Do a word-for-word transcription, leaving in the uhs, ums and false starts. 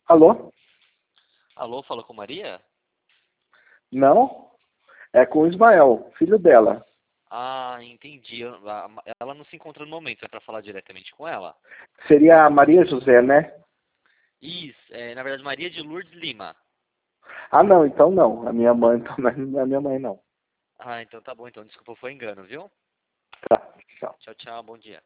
Alô? Alô, fala com Maria? Não? É com o Ismael, filho dela. Ah, entendi. Eu- a- Ela não se encontra no momento, é para falar diretamente com ela? Seria a Maria José, né? Isso, é, na verdade, Maria de Lourdes Lima. Ah, não, então não. A minha mãe também não é minha mãe, não. Ah, então tá bom, então desculpa, foi engano, viu? Tá, tchau. Tchau, tchau, bom dia.